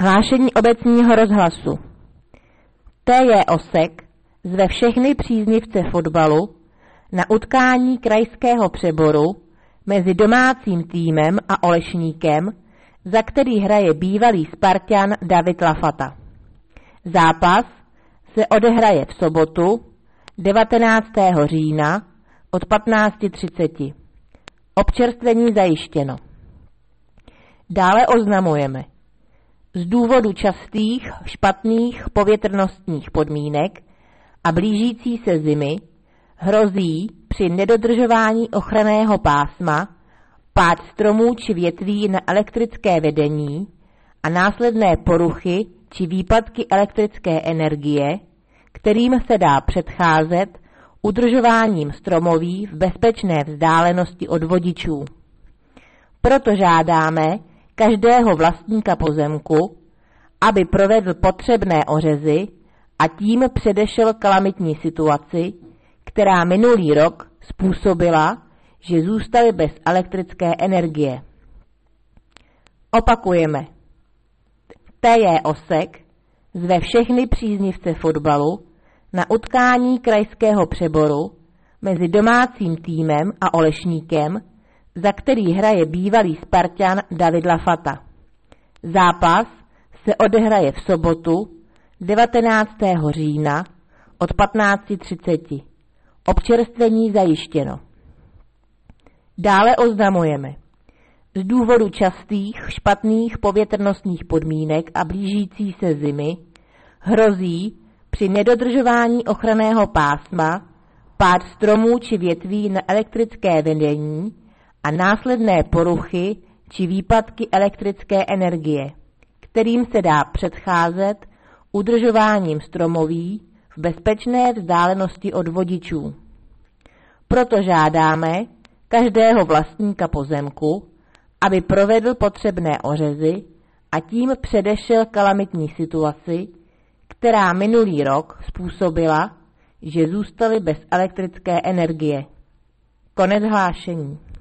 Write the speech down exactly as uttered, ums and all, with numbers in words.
Hlášení obecního rozhlasu. T J Osek zve všechny příznivce fotbalu na utkání krajského přeboru mezi domácím týmem a Olešníkem, za který hraje bývalý Spartan David Lafata. Zápas se odehraje v sobotu devatenáctého října od patnáct třicet. Občerstvení zajištěno. Dále oznamujeme: z důvodu častých špatných povětrnostních podmínek a blížící se zimy hrozí při nedodržování ochranného pásma pád stromů či větví na elektrické vedení a následné poruchy či výpadky elektrické energie, kterým se dá předcházet udržováním stromoví v bezpečné vzdálenosti od vodičů. Proto žádáme každého vlastníka pozemku, aby provedl potřebné ořezy a tím předešel kalamitní situaci, která minulý rok způsobila, že zůstali bez elektrické energie. Opakujeme. T J Osek zve všechny příznivce fotbalu na utkání krajského přeboru mezi domácím týmem a Olešníkem, za který hraje bývalý Spartan David Lafata. Zápas se odehraje v sobotu devatenáctého října od patnáct třicet. Občerstvení zajištěno. Dále oznamujeme: z důvodu častých špatných povětrnostních podmínek a blížící se zimy hrozí při nedodržování ochranného pásma pád stromů či větví na elektrické vedení a následné poruchy či výpadky elektrické energie, kterým se dá předcházet udržováním stromoví v bezpečné vzdálenosti od vodičů. Proto žádáme každého vlastníka pozemku, aby provedl potřebné ořezy a tím předešel kalamitní situaci, která minulý rok způsobila, že zůstali bez elektrické energie. Konec hlášení.